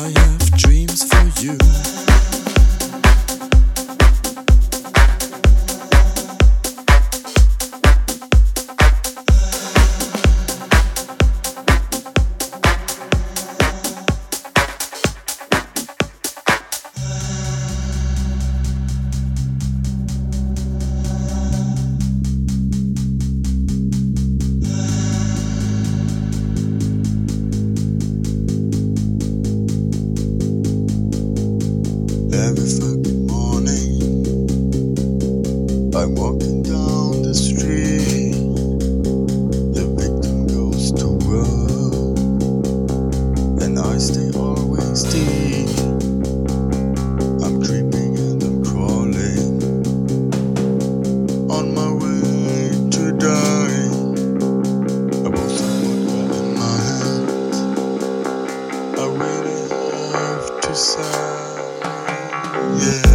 I have dreams for you. Every fucking morning, I'm walking down the street. The victim goes to work, and I stay always deep. I'm creeping and I'm crawling on my way to die. I put some vodka in my hand. I really have to say, yeah.